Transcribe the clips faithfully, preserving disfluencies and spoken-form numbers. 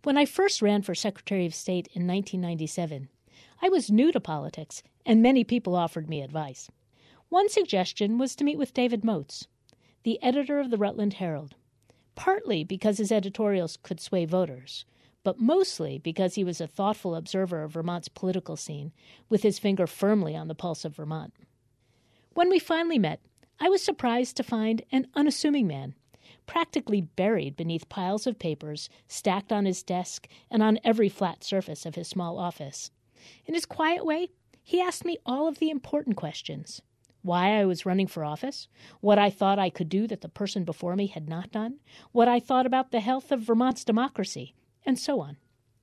When I first ran for Secretary of State in nineteen ninety-seven, I was new to politics, and many people offered me advice. One suggestion was to meet with David Moats, the editor of the Rutland Herald, partly because his editorials could sway voters, but mostly because he was a thoughtful observer of Vermont's political scene, with his finger firmly on the pulse of Vermont. When we finally met, I was surprised to find an unassuming man, practically buried beneath piles of papers stacked on his desk and on every flat surface of his small office. In his quiet way, he asked me all of the important questions: why I was running for office, what I thought I could do that the person before me had not done, what I thought about the health of Vermont's democracy, and so on.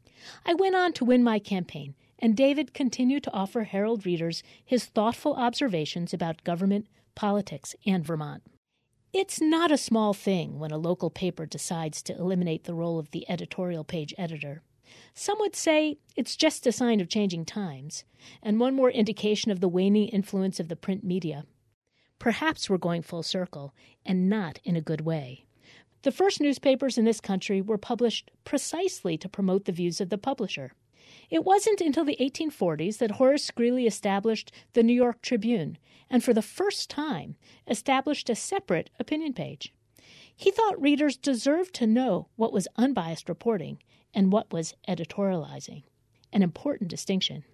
I went on to win my campaign, and David continued to offer Herald readers his thoughtful observations about government, politics, and Vermont. It's not a small thing when a local paper decides to eliminate the role of the editorial page editor. Some would say it's just a sign of changing times, and one more indication of the waning influence of the print media. Perhaps we're going full circle, and not in a good way. The first newspapers in this country were published precisely to promote the views of the publisher. It wasn't until the eighteen forties that Horace Greeley established the New York Tribune, and for the first time established a separate opinion page. He thought readers deserved to know what was unbiased reporting and what was editorializing, an important distinction.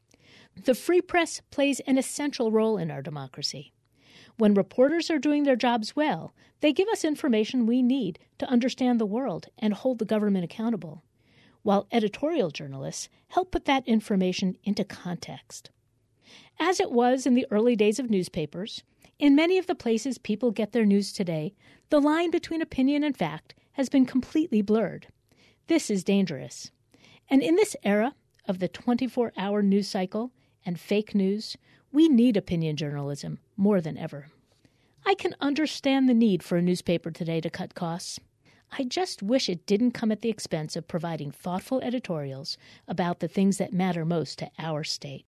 The free press plays an essential role in our democracy. When reporters are doing their jobs well, they give us information we need to understand the world and hold the government accountable, while editorial journalists help put that information into context. As it was in the early days of newspapers, in many of the places people get their news today, the line between opinion and fact has been completely blurred. This is dangerous. And in this era of the twenty-four hour news cycle and fake news, we need opinion journalism more than ever. I can understand the need for a newspaper today to cut costs. I just wish it didn't come at the expense of providing thoughtful editorials about the things that matter most to our state.